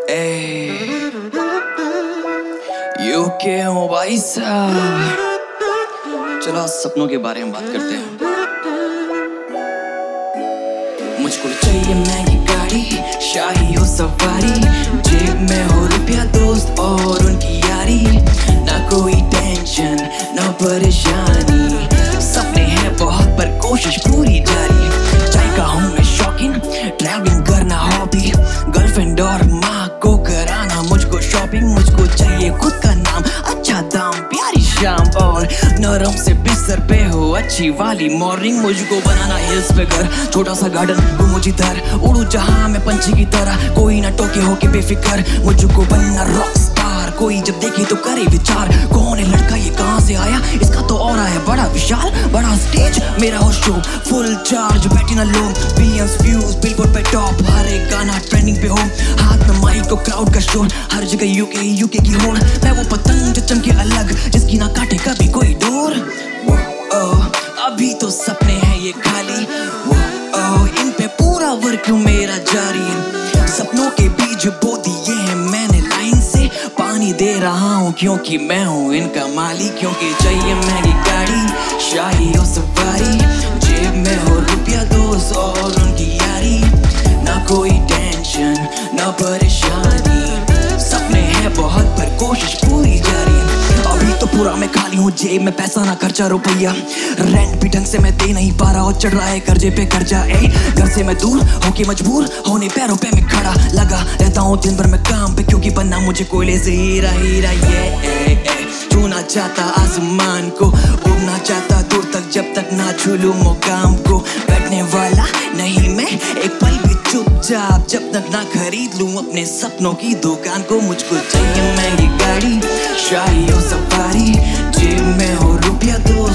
You के हो भाई साहब। चलो सपनों के बारे में बात करते हैं। मुझको चाहिए महंगी गाड़ी, शाही हो सवारी, जेब में हो रुपया दोस्त और उनकी यारी, ना कोई टेंशन ना परेशानी, सपने हैं बहुत पर कोशिश पूरी जारी। चाय का हूँ मैं शौकीन, ट्रैवलिंग करना हॉबी, गर्लफ्रेंड और माँ को कराना मुझको शॉपिंग। मुझको चाहिए खुद का नाम, अच्छा दाम, प्यारी शाम और नरम से बिस्तर पे हो अच्छी वाली मॉर्निंग। मुझको बनाना हिल्स पे घर, छोटा सा गार्डन घूमो जिधर, उड़ू जहां मैं पंछी की तरह, कोई ना टोके हो के बेफिक्र। मुझको बनना रॉक स्टार, कोई जब देखे तो करे विचार, कौन है लड़का ये कहां से आया, इसका तो ऑरा है बड़ा विशाल, बड़ा स्टेज मेरा हो शो, फुल चार्ज बैटरी ना लो, बिलियंस व्यूज बिलबोर्ड पे टॉप, हर एक गाना ट्रेंडिंग पे हो, हाथ में माइक को क्राउड का शोर, हर जगह यूके की होड़। मैं वो पतंग जो चमके अलग, जिसकी ना काटे कभी कोई डोर। अभी तो सपने हैं ये खाली, इन पे पूरा वर्क मेरा जारी, सपनों के बीज बो दिए हैं मैंने लाइन से, पानी दे रहा हूँ क्योंकि मैं हूँ इनका माली। क्योंकि चाहिए महंगी गाड़ी, शाही हो सवारी, जेब में हो रुपया दोस्त और उनकी यारी, ना कोई टेंशन ना परेशानी, सपने हैं बहुत पर कोशिश पूरी जारी। अभी तो पूरा मैं खाली हूँ, जेब में पैसा ना खर्चा रुपया, रेंट भी ढंग से मैं दे नहीं पा रहा और चढ़ रहा है कर्जे पे कर्जा। घर से मैं दूर होके मजबूर होने पैरों पे मैं खड़ा लगा रहता हूँ दिन भर मैं काम पे, क्योंकि बनना मुझे कोयले से हीरा हीरा। ये छूना चाहता आसमान को, उड़ना चाहता दूर तक जब तक ना छू लूं मुकाम को, बैठने वाला नहीं मैं एक पल भी चुपचाप जब तक ना खरीद लूं अपने सपनों की दुकान को। मुझको चाहिए महंगी गाड़ी, शाही हो सवारी, जेब में हो रुपया दो